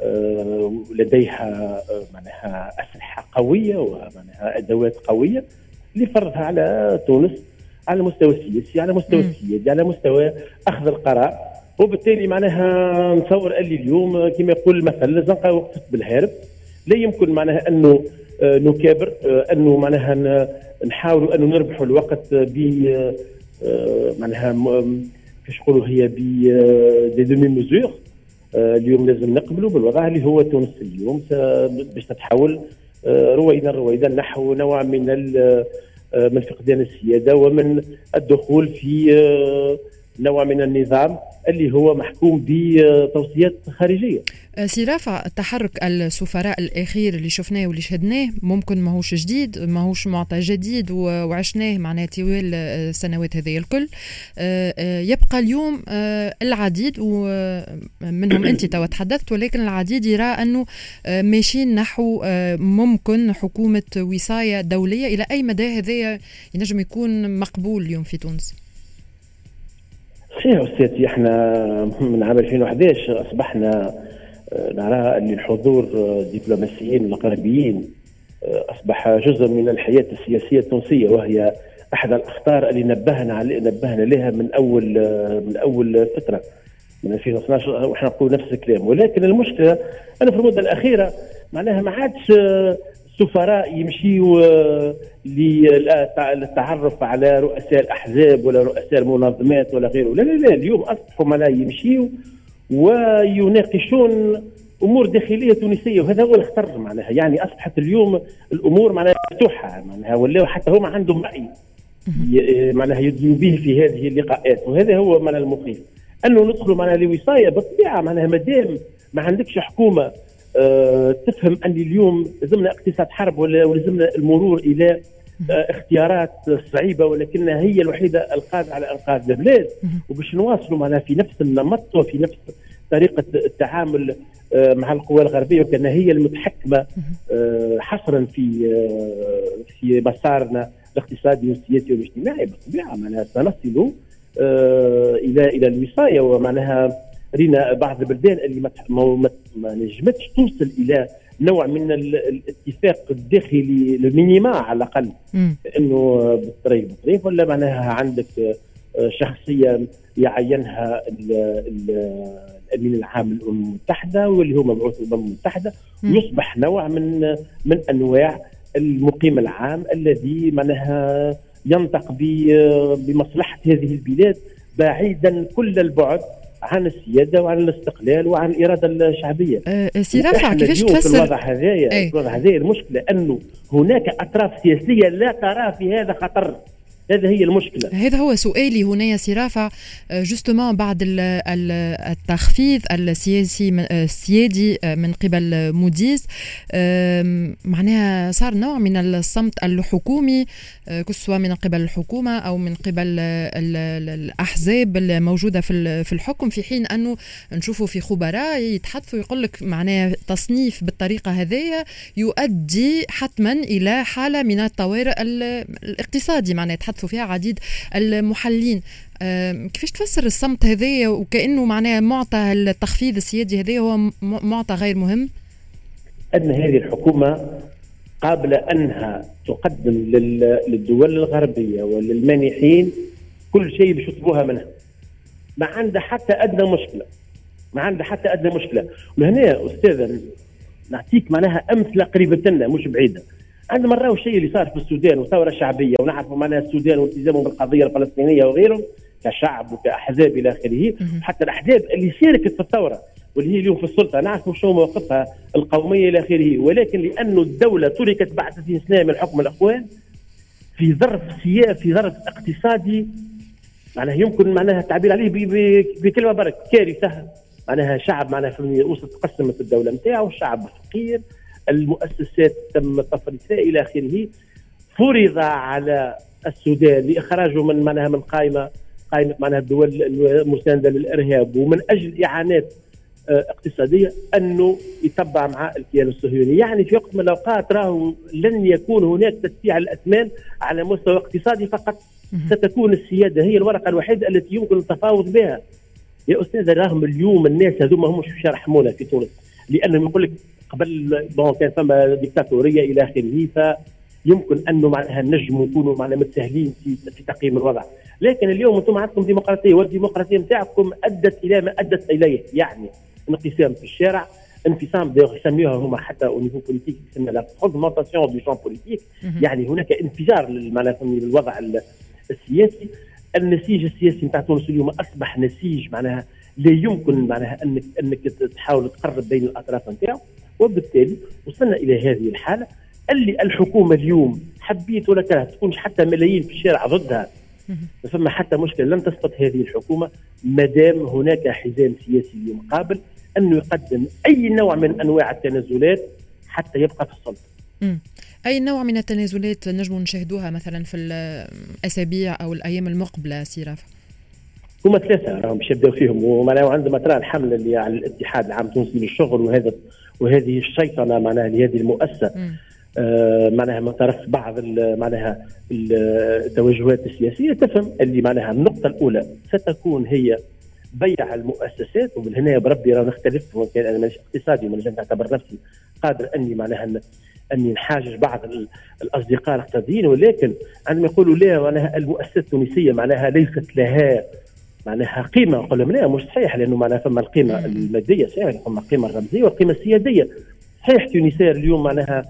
لديها معناها أسلحة قوية ومعناها أدوات قوية لفرضها على تونس على المستوى السياسي، على مستوى السيادي، على مستوى أخذ القرار. وبالتالي معناها نصور اللي اليوم كما يقول المثل الزنقة وقفت بالهارب. لا يمكن معناها أنه نكابر، أنه معناها نحاولوا أنه نربحوا الوقت ب معناها كيش نقولوا هي ب دي دومي ميزور. اليوم لازم نقبلوا بالوضع اللي هو تونس اليوم باش تتحول رويدا رويدا نحو نوع من من فقدان السيادة ومن الدخول في نوع من النظام اللي هو محكوم بتوصيات خارجية. سي رافع، تحرك السفراء الأخير اللي شفناه واللي شهدناه ممكن ماهوش جديد، ماهوش معطى جديد، وعشناه معناه طوال السنوات هذه الكل. يبقى اليوم العديد، ومنهم أنت تو تحدثت، ولكن العديد يرى أنه ماشيين نحو ممكن حكومة وصاية دولية. إلى أي مدى هذا ينجم يكون مقبول اليوم في تونس؟ صحيح أستاذي، احنا من عام ألفين وأحد عشر أصبحنا نرى أن الحضور الدبلوماسيين الغربيين أصبح جزء من الحياة السياسية التونسية، وهي أحد الأخطار اللي نبهنا على نبهنا لها من أول من أول فترة من ألفين واثني عشر، وإحنا نقول نفس الكلام. ولكن المشكلة أنا في المدة الأخيرة معناها ما عادش السفراء يمشيوا للتعرف على رؤساء الأحزاب ولا رؤساء المنظمات ولا غيره. لا لا لا، اليوم أصبحوا معناها يمشيوا ويناقشون أمور داخلية تونسية، وهذا هو الخطر معناها. يعني أصبحت اليوم الأمور معناها مفتوحة معناها، ولا حتى هم عندهم رأي معناها يدلوا به في هذه اللقاءات، وهذا هو معناها المخيف. انه ندخلوا معنا لوصايه بالطبيعه معناها مادام ما عندكش حكومه أه تفهم ان اليوم لازمنا اقتصاد حرب ولا ولازمنا المرور الى أه اختيارات صعيبه ولكنها هي الوحيده القادره على انقاذ البلاد، وباش نواصلوا معنا في نفس النمط وفي نفس طريقه التعامل أه مع القوى الغربيه وكانها هي المتحكمه أه حصرا في أه في مسارنا الاقتصادي والسياسي والاجتماعي. بالطبيعه معناها سنصل أه الى الى الوصايه، ومعناها رينا بعض البلدان اللي ما, ما, ما نجمتش توصل الى نوع من الاتفاق الداخلي المينيما على الاقل، انه بالطريق بالطريق ولا معناها عندك شخصيه يعينها الامين العام للامم المتحده واللي هو مبعوث الامم المتحده، ويصبح نوع من من انواع المقيم العام الذي معناها ينطق بمصلحه هذه البلاد بعيدا كل البعد عن السياده وعن الاستقلال وعن الاراده الشعبيه. أه سي رافع كيفاش تفسر في الوضع هذايا؟ الوضع هذايا المشكله انه هناك اطراف سياسيه لا ترى في هذا خطر، هذا هي المشكله. هذا هو سؤالي هنا يا سي رافع، جوستومون بعد التخفيض السياسي السيادي من قبل موديس، معناها صار نوع من الصمت الحكومي كسوا من قبل الحكومه او من قبل الاحزاب الموجوده في في الحكم، في حين انه نشوفوا في خبراء يتحدثوا يقول لك معناها تصنيف بالطريقه هذه يؤدي حتما الى حاله من الطوارئ الاقتصادي، معناها يتحدثوا فيها عديد المحللين. كيفاش تفسر الصمت هذا وكأنه معناه معطى التخفيض السيادي هذا هو معطى غير مهم؟ أن هذه الحكومة قابلة أنها تقدم للدول الغربية وللمانحين كل شيء باش يطلبوها منها، ما عندها حتى أدنى مشكلة، ما عندها حتى أدنى مشكلة. وهنا أستاذ نعطيك معناها أمثلة قريبة لنا مش بعيدة. عندما نراو الشيء اللي صار في السودان وثوره شعبيه، ونعرفوا معناها السودان والتزامه بالقضيه الفلسطينيه وغيره كشعب وكاحزاب الى اخره، حتى الاحزاب اللي شاركت في الثوره واللي هي اليوم في السلطه نعرفوا شو مواقفها القوميه الى اخره، ولكن لانه الدوله تركت بعد ثلاثين سنه من حكم الاخوان في ظرف سياسي في ظرف اقتصادي معناها يمكن معناها التعبير عليه بكلمه برك كارثه. معناها شعب معناها في وسط تقسمت الدوله نتاعو، الشعب فقير، المؤسسات تم تفريطها الى اخره. فرض على السودان لاخراجه من معناها من قائمه قائمه معناها الدول المسانده للارهاب ومن اجل اعانات اقتصاديه انه يتبع مع الكيان الصهيوني. يعني في وقت من الاوقات راهو لن يكون هناك تسبيع الاثمان على مستوى اقتصادي فقط، ستكون السياده هي الورقه الوحيده التي يمكن التفاوض بها. يا استاذ راهم اليوم الناس هذوما همش باش يرحمونا في تونس، لانهم يقول لك قبل بون كان فما ديكتاتوريه الى اخره، فيمكن انه معناها نجموا نكونوا معناها متساهلين في, في تقييم الوضع. لكن اليوم انتم عندكم ديمقراطيه، والديمقراطيه نتاعكم ادت الى ما ادت اليه، يعني انقسام في الشارع، انفصام يسميوها هما حتى او نيفو بوليتيك يسمى لا فراغمونطاسيون دو شون بوليتيك، يعني هناك انفجار معناها الوضع السياسي. النسيج السياسي نتاع تونس اليوم اصبح نسيج معناها لا يمكن معناها انك انك تحاول تقرب بين الاطراف نتاعو، وبالتالي وصلنا الى هذه الحاله اللي الحكومه اليوم حبيت ولا كره تكونش حتى ملايين في الشارع ضدها، ما فما حتى مشكله، لن تسقط هذه الحكومه ما دام هناك حزام سياسي اليوم قابل انه يقدم اي نوع من انواع التنازلات حتى يبقى في السلطه. اي نوع من التنازلات نجم نشاهدوها مثلا في الاسابيع او الايام المقبله سي رافع؟ هما ثلاثه راهم باش يبداو فيهم، ومعناها عندما ترى الحمله اللي على الاتحاد العام التونسي للشغل وهذا وهذه الشيطنه معناها لهذه المؤسسه آه معناها من طرف بعض معناها التوجهات السياسيه، تفهم اللي معناها النقطه الاولى ستكون هي بيع المؤسسات. ومن هنا بربي راه نختلف، وكان انا مانيش اقتصادي وما نجم نعتبر نفسي قادر اني معناها اني نحاجج بعض الاصدقاء الاقتصاديين، ولكن عندما يقولوا لا معناها المؤسسات التونسيه معناها ليست لها معناها قيمه، نقول لهم لا مش صحيح، لانه معناها فما القيمه الماديه صحيح، فما القيمه الرمزيه والقيمه السياديه. صحيح تونسير اليوم معناها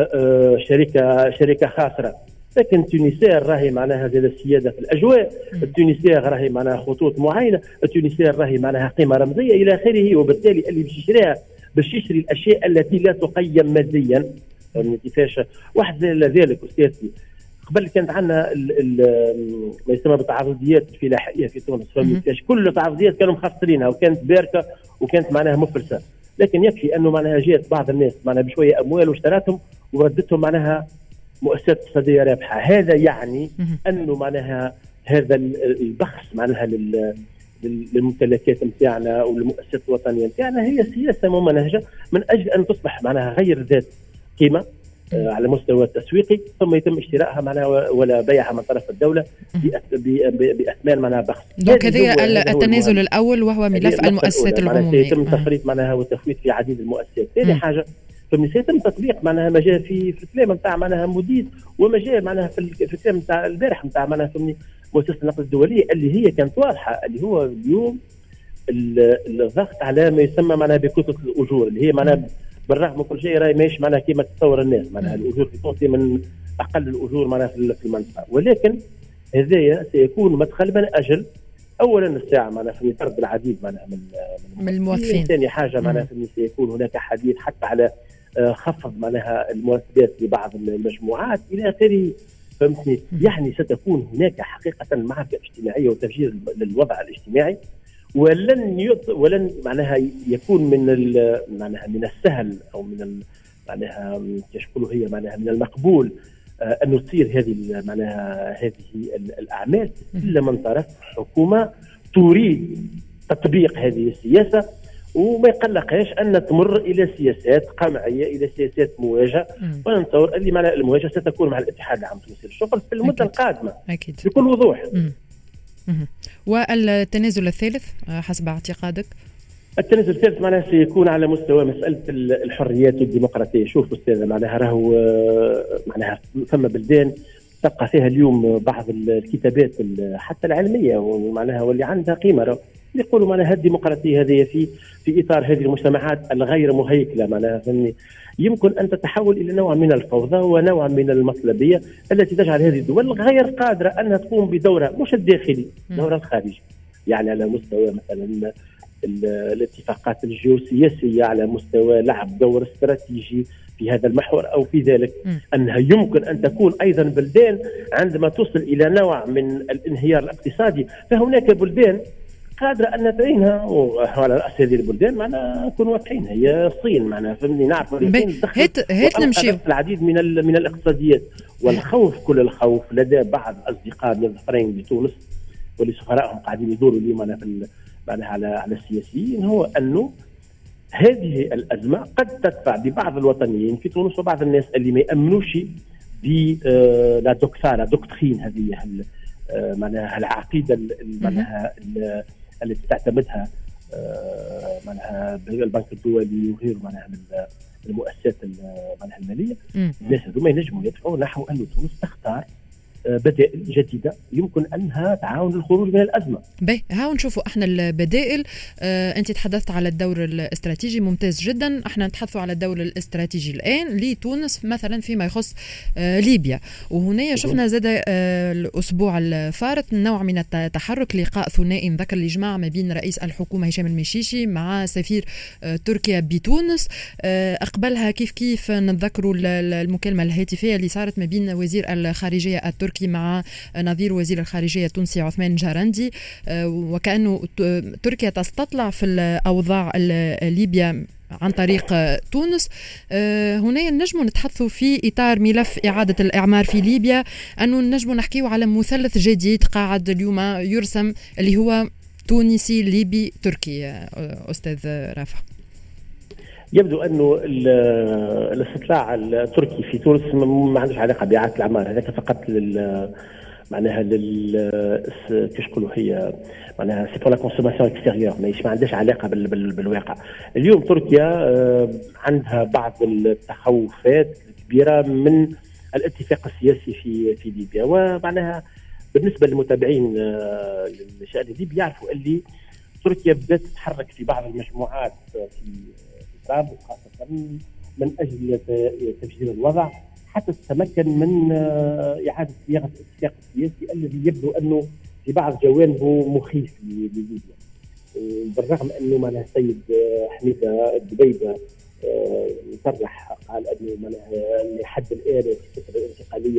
شركه شركه خاسره، لكن تونسير راهي معناها زاد السياده في الاجواء، التونسير راهي معناها خطوط معينه، التونسير راهي معناها قيمه رمزيه الى اخره، وبالتالي اللي باش يشريها باش يشري الاشياء التي لا تقيم ماديا. يعني كيفاش واحد ذلك استاذي قبل كانت عندنا ما يسمى بالتعرضيات الفلاحيه في تونس، فماش كل التعرضيات كانوا مخسرينها وكانت باركه وكانت معناها مفلسه، لكن يكفي انه معناها جات بعض الناس معناها بشويه اموال واشترتهم وردتهم معناها مؤسسات اقتصاديه رابحه. هذا يعني انه معناها هذا البخس معناها لل للممتلكات نتاعنا والمؤسسات الوطنيه نتاعنا هي سياسه ممنهجه من اجل ان تصبح معناها غير ذات قيمه آه على مستوى التسويقي، ثم يتم اشترائها معناها ولا بيعها من طرف الدوله باثمان معناها بخس. دونك هذا التنازل الاول وهو ملف المؤسسات العموميه. سيتم تفريط معناها وتفويت في عديد المؤسسات. ثاني حاجه فمن سيتم تطبيق معناها ما جاء في في الكلام نتاع معناها موديد وما جاء معناها في الكلام نتاع البارح نتاع معناها فهمني مؤسسه النقد الدوليه اللي هي كانت واضحه، اللي هو اليوم الضغط على ما يسمى معناها بكتله الاجور اللي هي معناها بالرغم من كل شيء راهي ماهيش معناها كما تتصور الناس، معناها الاجور في تونس من اقل الاجور معناها في المنطقه، ولكن هذايا سيكون مدخل من اجل اولا الساعه معناها في طرد العديد معناها من من الموظفين. ثاني حاجه معناها سيكون هناك حديث حتى على خفض معناها المرتبات لبعض المجموعات الى اخره، فهمتني؟ يعني ستكون هناك حقيقه معركه اجتماعيه وتفجير للوضع الاجتماعي، ولن يط... ولن معناها يكون من ال... معناها من السهل او من ال... معناها يقولوا هي معناها من المقبول آه ان تصير هذه معناها هذه الاعمال الا من طرف حكومه تريد تطبيق هذه السياسه وما يقلقهاش ان تمر الى سياسات قمعيه، الى سياسات مواجهه، وانا نتصور اللي معناها المواجهه ستكون مع الاتحاد العام التونسي للشغل في المده القادمه أكيد. بكل وضوح. مم. مم. والتنازل الثالث حسب اعتقادك؟ التنازل الثالث معناها سيكون على مستوى مساله الحريات والديمقراطيه. شوف استاذ معناها راهو معناها ثم بلدان تبقى فيها اليوم بعض الكتابات حتى العلميه ومعناها واللي عندها قيمه يقولوا معناها الديمقراطيه هذه في في اطار هذه المجتمعات الغير مهيكله معناها فهمني يمكن ان تتحول الى نوع من الفوضى ونوع من المصلبيه التي تجعل هذه الدول غير قادره انها تقوم بدورها مش الداخلي، دورها الخارجي. يعني على مستوى مثلا الاتفاقات الجيوسياسيه، على مستوى لعب دور استراتيجي في هذا المحور او في ذلك، انها يمكن ان تكون ايضا بلدان عندما تصل الى نوع من الانهيار الاقتصادي فهناك بلدان قادرة أن تعينها، وعلى رأس هذه البلدان معنا نكون واضحين هي الصين معنا فهمني نعرف الصين هات هات نمشي العديد من من الاقتصاديات، والخوف كل الخوف لدى بعض الأصدقاء من الظفرين بتونس واللي سفرائهم قاعدين يدوروا اليوم معنا في معناها على على السياسيين هو أنه هذه الأزمة قد تدفع ببعض الوطنيين في تونس وبعض الناس اللي ما يأمنوش ب لا دوكتارا دوكترين هذه معناها العقيدة معناها التي تعتمدها معناها البنك الدولي وغيره معناها من المؤسسات معناها الماليه، الناس هذوما ينجموا يدفعوا نحو ان تونس تختار بدائل جديده يمكن انها تعاون للخروج من الازمه. باهي هاو نشوفوا احنا البدائل. آه انت تحدثت على الدور الاستراتيجي ممتاز جدا، احنا نتحدثوا على الدور الاستراتيجي الان لتونس مثلا فيما يخص آه ليبيا، وهنا شفنا زاد آه الاسبوع الفارط نوع من التحرك، لقاء ثنائي نذكر اللي جمع ما بين رئيس الحكومه هشام المشيشي مع سفير آه تركيا بتونس. آه اقبلها كيف كيف نتذكروا المكالمه الهاتفيه اللي صارت ما بين وزير الخارجيه التركي مع نظير وزير الخارجية التونسي عثمان جارندي، وكأنه تركيا تستطلع في الأوضاع الليبيا عن طريق تونس. هنا نجم نتحدثوا في إطار ملف إعادة الإعمار في ليبيا، أنه نجم نحكيه على مثلث جديد قاعد اليوم يرسم اللي هو تونسي ليبي تركي. أستاذ رافع، يبدو انه الاستطلاع التركي في تونس ما عندوش علاقه باعاده الاعمار، هذاك فقط لل معناها لل كيش نقولوا هي معناها سي بور لا كونسوماسيون اكستيريور، ما عندهاش علاقه بال... بال... بالواقع. اليوم تركيا عندها بعض التخوفات الكبيره من الاتفاق السياسي في في ليبيا، ومعناها بالنسبه للمتابعين للشان الليبي يعرفوا اللي تركيا بدات تتحرك في بعض المجموعات في خاصة من أجل تفجير الوضع حتى تتمكن من إعادة صياغة الاتفاق السياسي الذي يبدو أنه في بعض جوانبه مخيف لليبيا، بالرغم أنه معناها السيد حميدة الدبيبة صرح قال أنه معناها لحد الآن الفترة الانتقالية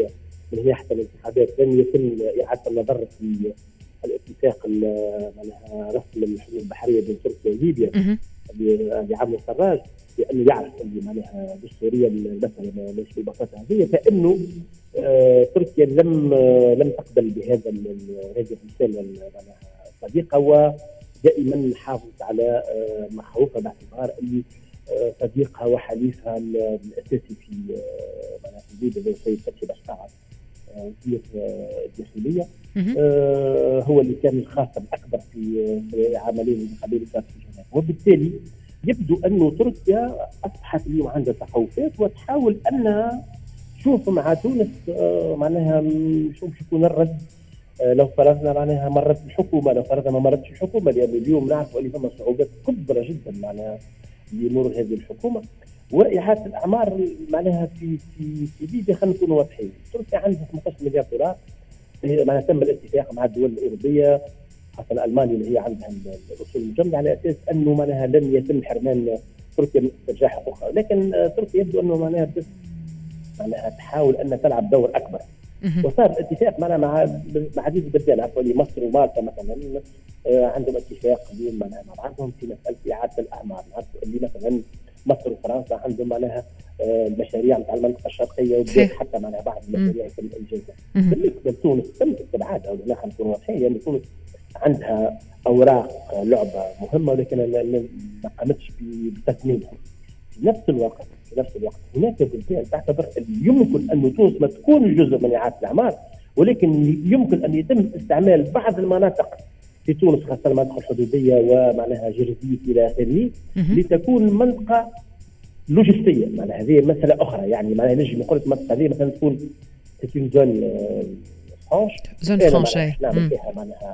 من هي حتى الانتخابات لم يتم اعاده النظر في الاتفاق معناها رسم الحدود البحريه بين تركيا وليبيا لعام السراج، لانه يعرف ان معناها دستوريا المساله مش بالبساطه هذه، فانه آه تركيا لم آه لم تقبل بهذا هذه الرساله الصديقه، ودائما حافظت على آه مخاوفها باعتبار اللي آه صديقها وحليفها الاساسي في آه معناها في ليبيا زي السيد فتحي بشار وزير الداخليه آه هو اللي كان الخاسر الاكبر في عمليه الانتخابيه اللي صارت في جنيف، وبالتالي يبدو انه تركيا اصبحت اليوم عندها تخوفات وتحاول انها تشوف مع تونس آه معناها شوف شكون الرد آه لو فرضنا معناها مرت الحكومه، لو فرضنا ما مرتش الحكومه، لان اليوم نعرف ان فما صعوبات كبرى جدا معناها لمرور هذه الحكومه. واعاده الاعمار معناها في في في ليبيا خلينا نكونوا واضحين، تركيا عندها ثمانية عشر مليار دولار معناها تم الاتفاق مع الدول الاوروبيه خاصه المانيا اللي هي عندها الاصول المجمده على اساس انه معناها لم يتم حرمان تركيا من استرجاع حقوقها، لكن تركيا يبدو انه معناها معناها تحاول ان تلعب دور اكبر. وصار الاتفاق معناها مع مع عديد البلدان، عفوا مصر ومالطا مثلا عندهم اتفاق اليوم معناها مع بعضهم في مساله اعاده الاعمار، نعرفوا اللي مثلا مصر وفرنسا عندهم معناها المشاريع نتاع المنطقه الشرقيه وبدات حتى معناها بعض المشاريع في الجزائر. بالنسبه لتونس تم استبعادها، ولا خلينا نكونوا واضحين، لان تونس عندها اوراق لعبه مهمه ولكن ما قامتش بتتميمها. في نفس الوقت في نفس الوقت هناك بلدان تعتبر يمكن ان تونس ما تكون جزء من اعاده الاعمار، ولكن يمكن ان يتم استعمال بعض المناطق في تونس خاصه المناطق الحدوديه ومعناها جرزيت الى اخره لتكون منطقه لوجستيه. معناها هذه مساله اخرى، يعني معناها نجم نقول لك المنطقه هذه مثلا تكون تكون زون فرانش زون فرانشي نعمل فيها معناها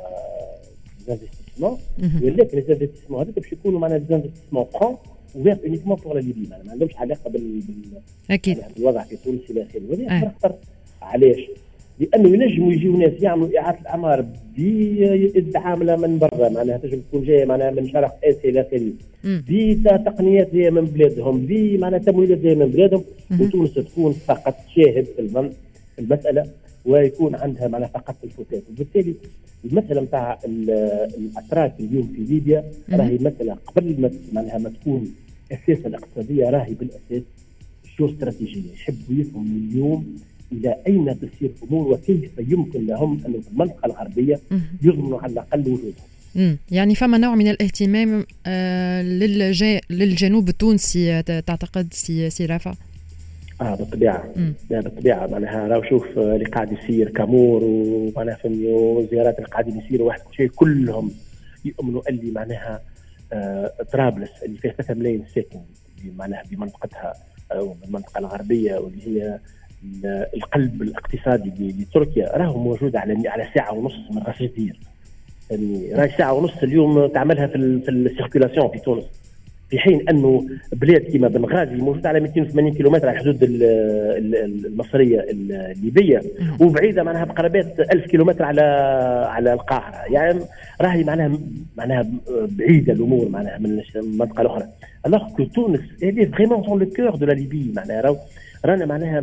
انفستيسمون، ولكن الانفستيسمون هذوك باش يكونوا معناها انفستيسمون فران وغير اونيكمون بور لا ليبي، ما عندهمش علاقه بال اكيد بالوضع في تونس الى اخره. ولكن اكثر علاش؟ لانه ينجموا يجيو ناس يعملوا اعاده الاعمار بادعام من برا، معناها تنجم تكون جايه معناها من شرق اسيا الى اخره، بتقنيات جايه من بلادهم، بمعناها تمويلات جايه من بلادهم، وتونس تكون فقط شاهد في المساله ويكون عندها معناها فقط الفتات. وبالتالي المساله نتاع الاتراك اليوم في ليبيا راهي مساله قبل ما معناها ما تكون اساسا اقتصاديه، راهي بالاساس جيو استراتيجيه، يحبوا يفهموا اليوم الى اين تسير الامور وكيف يمكن لهم ان في المنطقه الغربيه يضمنوا على الاقل وجودهم. امم يعني فما نوع من الاهتمام آه للج... للجنوب التونسي تعتقد سي سي رافع؟ اه بالطبيعه لا بالطبيعه معناها راهو شوف اللي قاعد يصير كامور ومعناها فهمني وزيارات اللي قاعدين يصيروا واحد شيء كلهم يؤمنوا اللي معناها آه طرابلس اللي فيها ثلاثة ملايين ساكن معناها بمنطقتها او المنطقه الغربيه واللي هي القلب الاقتصادي لتركيا، راهو موجود على على ساعه ونص من راس جدير. يعني راهي ساعه ونص اليوم تعملها في في السيركيلاسيون في تونس، في حين انه بلاد كما بنغازي موجود على مئتين وثمانين كيلومتر على الحدود المصريه الليبيه، وبعيده معناها بقرابات ألف كيلومتر على على القاهره، يعني راهي معناها معناها بعيده الامور معناها من المنطقه الاخرى. alors que تونس elle est vraiment dans le cœur de la Libye، معناها راهو رانا معناها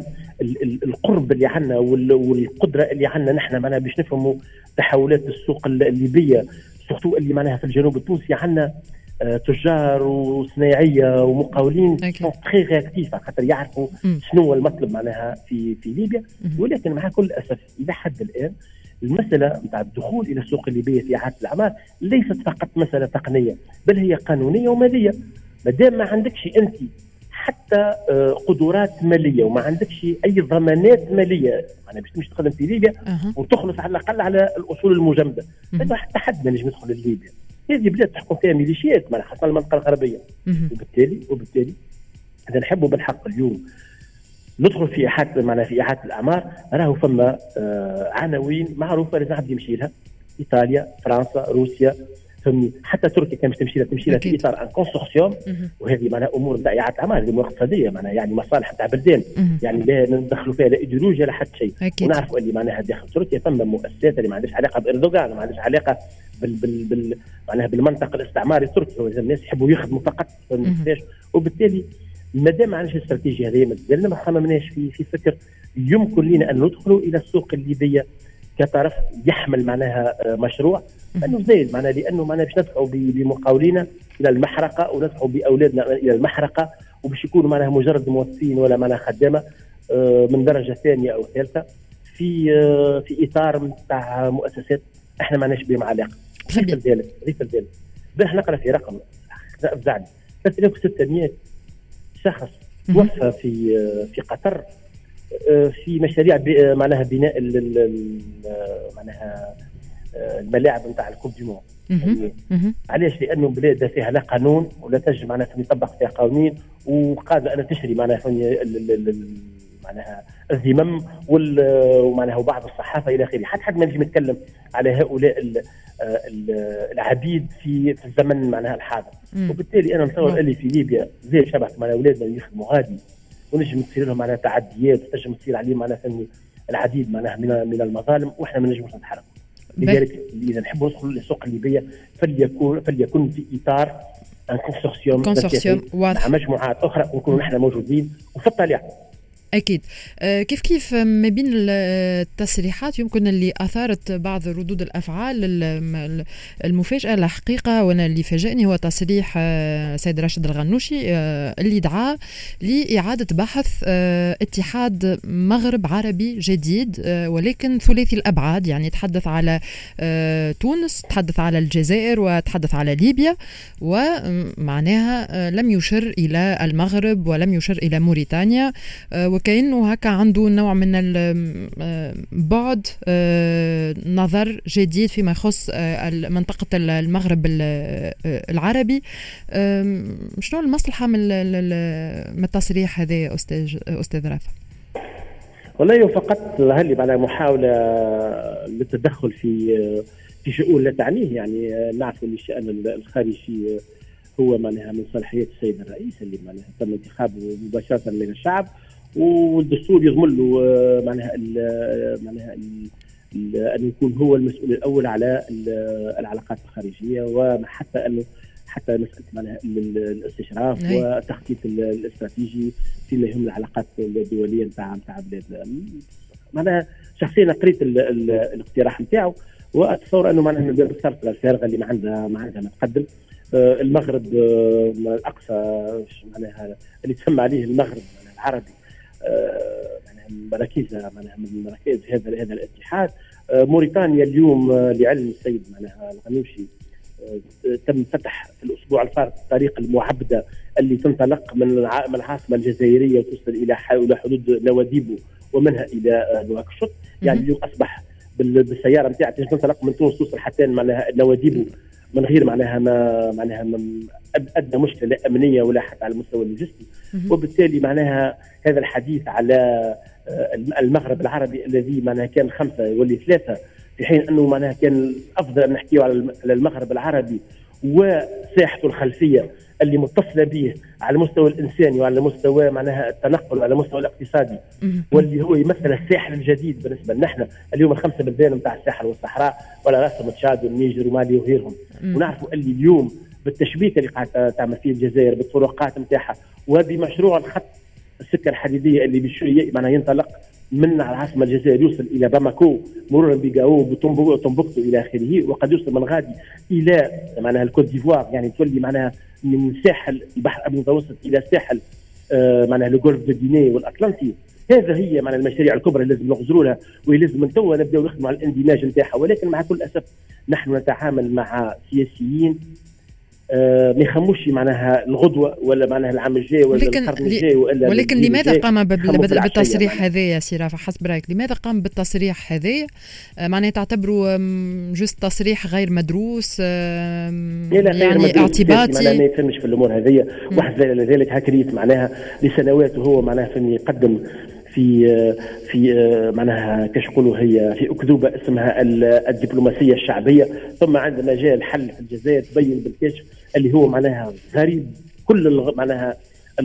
القرب اللي عندنا والقدره اللي عندنا نحن معناها باش نفهموا تحولات السوق الليبيه، سورتو اللي معناها في الجنوب التونسي عندنا تجار وصناعيه ومقاولين تري رياكتيف خاطر يعرفوا شنو هو المطلب معناها في في ليبيا. ولكن مع كل اسف الى حد الان المساله نتاع الدخول الى السوق الليبيه في اعاده الاعمار ليست فقط مساله تقنيه، بل هي قانونيه وماليه. ما دام ما عندكش انت حتى قدرات ماليه وما عندكش اي ضمانات ماليه، انا باش تمشي تخدم في ليبيا أه. وتخلص على الاقل على الاصول المجمده، هذا حتى حد ما نجم يدخل لليبيا. هذه بلاد تحكم فيها ميليشيات خاصه المنطقه الغربيه، وبالتالي وبالتالي اذا نحبوا بالحق اليوم ندخل في اعاده معناها في اعاده الاعمار، راهو فما آه عناوين معروفه لازم عبد يمشي لها، ايطاليا، فرنسا، روسيا، فهمني حتى تركيا كانت تمشي لها تمشي لها في اطار ان كونسورسيوم، وهذه معناها امور نتاع اعاده اعمار، هذه امور اقتصاديه معناها يعني مصالح نتاع بلدان، يعني لا ندخلوا فيها لا ايديولوجيا لا حتى شيء. ونعرفوا اللي معناها داخل تركيا فما مؤسسات اللي ما عندهاش علاقه باردوغان، ما عندهاش علاقه بال بال بال معناها بالمنطق الاستعماري التركي، الناس يحبوا يخدموا فقط وبالتالي ما دام ما عندناش الاستراتيجيه هذه مازلنا ما خممناش في في فكر يمكن لنا ان ندخل الى السوق الليبيه كطرف يحمل معناها مشروع انه زايد معناها، لانه معناها باش ندفعوا بمقاولينا الى المحرقه وندفعوا باولادنا الى المحرقه، وباش يكونوا معناها مجرد موظفين ولا معناها خدامه من درجه ثانيه او ثالثه في في اطار نتاع مؤسسات احنا ما لناش بهم علاقه. ريف الدالة ريف الدالة باش نقرا في رقم افزعني ثلاثة آلاف وستمائة شخص توفى في في قطر في مشاريع معناها بناء معناها الملاعب نتاع الكوب دي مون. علاش؟ لانه بلاد فيها لا قانون ولا تنجم معناها يطبق فيها قوانين وقادره ان تشري معناها معناها الذمم ومعناها وبعض الصحافه الى اخره. حتى حد ما نجي نتكلم على هؤلاء العبيد في في الزمن معناها الحاضر. وبالتالي انا نتصور اللي في ليبيا زي شبه معناها اولادنا يخدموا غادي ونجم تصير لهم معناها تعديات وتنجم تصير عليهم معناها العديد معناها من من المظالم واحنا ما نجموش نتحركوا. لذلك اذا نحبوا ندخلوا للسوق الليبيه فليكون فليكن في اطار ان كونسورسيوم كونسورسيوم مع مجموعات اخرى ونكونوا نحن موجودين وفي الطليعه. أكيد. كيف كيف ما بين التصريحات يمكن اللي أثارت بعض ردود الأفعال المفاجئة الحقيقة، وأنا اللي فاجأني هو تصريح سيد راشد الغنوشي اللي دعا لإعادة بحث اتحاد مغرب عربي جديد ولكن ثلاثي الأبعاد، يعني تحدث على تونس، تحدث على الجزائر وتحدث على ليبيا، ومعناها لم يشر إلى المغرب ولم يشر إلى موريتانيا، وكأنه هكا عنده نوع من البعد نظر جديد فيما يخص منطقة المغرب العربي. شنو المصلحة من التصريح هذا أستاذ أستاذ رافع؟ والله فقط هل على محاولة للتدخل في في شؤون لا تعنيه. يعني نعرف أن الشأن الخارجي هو معناها من صلاحيات السيد الرئيس اللي معناها تم انتخابه مباشرة من الشعب، والدستور يضمن له معناها معناها ان يكون هو المسؤول الاول على العلاقات الخارجيه، وحتى انه حتى مساله معناها الاستشراف والتخطيط الاستراتيجي فيما يهم العلاقات الدوليه نتاع نتاع بلاد. معناها شخصيا قريت الاقتراح نتاعو واتصور انه معناها من باب الصرف الفارغه اللي ما عندها ما عندها ما تقدم. المغرب الاقصى معناها اللي تسمى عليه المغرب العربي معناها مراكزها معناها من مراكز هذا هذا الاتحاد. موريتانيا اليوم لعلم السيد معناها الغنوشي تم فتح في الاسبوع الفارط الطريق المعبده اللي تنطلق من من العاصمه الجزائريه وتوصل الى الى حدود نواديبو ومنها الى نواكشوط. يعني اليوم اصبح بالسياره نتاعها تنطلق من تونس توصل حتى معناها نواديبو من غير معناها ما معناها من ادنى مشكله امنيه ولا حتى على المستوى اللوجستي. وبالتالي معناها هذا الحديث على المغرب العربي الذي معناها كان خمسه يولي ثلاثه، في حين انه معناها كان افضل ان نحكيه على المغرب العربي وساحته الخلفيه اللي متصله به على المستوى الانساني وعلى مستوى معناها التنقل وعلى المستوى الاقتصادي، واللي هو يمثل الساحل الجديد بالنسبه لنا اليوم. الخمسه بلدان نتاع الساحل والصحراء ولا راسهم تشاد والنيجر ومالي وغيرهم، ونعرفوا اللي اليوم بالتشبيك اللي قاعده تعمل فيه الجزائر بالطرقات نتاعها وبمشروع الخط السكه الحديديه اللي بشويه معناها ينطلق من العاصمه الجزائر يوصل الى باماكو مرورا بجاو وتومبوكتو الى اخره، وقد يوصل من غادي الى معناها الكوت ديفوار، يعني تولي معناها من ساحل البحر المتوسط الى ساحل آه معناها الجولف دو غيني والاطلنطي. هذا هي معناها المشاريع الكبرى اللي لازم نغزروا لها ولازم من توا نبداو نخدموا على الاندماج نتاعها. ولكن مع كل اسف نحن نتعامل مع سياسيين آه ما يخموش معناها الغدوه ولا معناها العام الجاي ولا القرن الجاي ولا ولكن لماذا قام بالتصريح هذا يا سي رافع حسب رايك؟ لماذا قام بالتصريح هذا؟ آه معناها تعتبره جست تصريح غير مدروس آه يعني اعتباطي؟ ما يفهمش في الامور هذه. واحد ذلك هكريت معناها لسنوات وهو معناها فني يقدم في في معناها كاش يقولوا هي في اكذوبه اسمها الدبلوماسيه الشعبيه، ثم عندما جاء الحل في الجزائر تبين بالكشف اللي هو معناها غريب كل معناها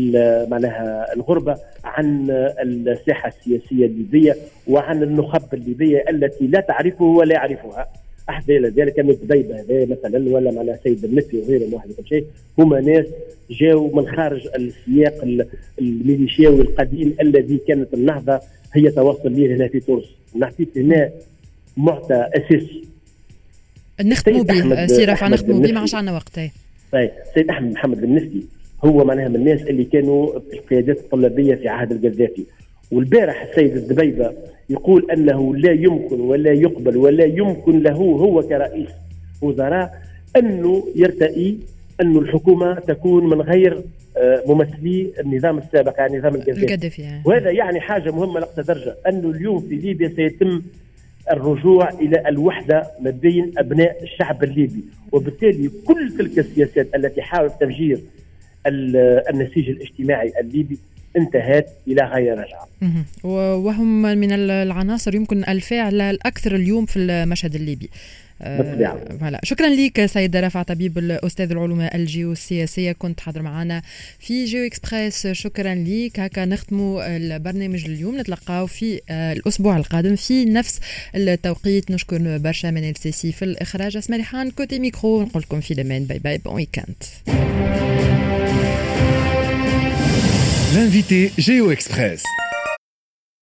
معناها الغربه عن الساحه السياسيه الليبيه وعن النخب الليبيه التي لا تعرفه ولا يعرفها. احدى ذلك انه الدبيبه هذا مثلا ولا معناها سيد النفي وغيرهم واحد كل شيء هما ناس جاوا من خارج السياق الميليشياوي القديم الذي كانت النهضه هي توصل ليه هنا في تونس. نعطيك هنا معطى اساسي نختموا به سي رفع نختموا به ما عادش عندنا وقت. طيب سيد احمد محمد النفي هو معناها من الناس اللي كانوا في القيادات الطلابيه في عهد القذافي، والبارح السيد الدبيبه يقول انه لا يمكن ولا يقبل ولا يمكن له هو كرئيس وزراء انه يرتئي انه الحكومه تكون من غير ممثلي النظام السابق يعني النظام القذافي، وهذا يعني حاجه مهمه لأقصى درجه انه اليوم في ليبيا سيتم الرجوع الى الوحده ما بين ابناء الشعب الليبي، وبالتالي كل تلك السياسات التي حاولت تفجير النسيج الاجتماعي الليبي انتهت الى غير رجعه. وهم من العناصر يمكن الفاعل الاكثر اليوم في المشهد الليبي. بالطبع. شكرا لك سيد رافع طبيب الاستاذ العلوم الجيوسياسيه، كنت حاضر معنا في جيو اكسبريس. شكرا لك. هكا نختموا البرنامج اليوم، نتلقاو في الاسبوع القادم في نفس التوقيت. نشكر برشا من السيسي في الاخراج، اسماء ريحان كوتي ميكرو، نقول لكم في الامان، باي باي، بون ويكاند. L'invité Géo Express.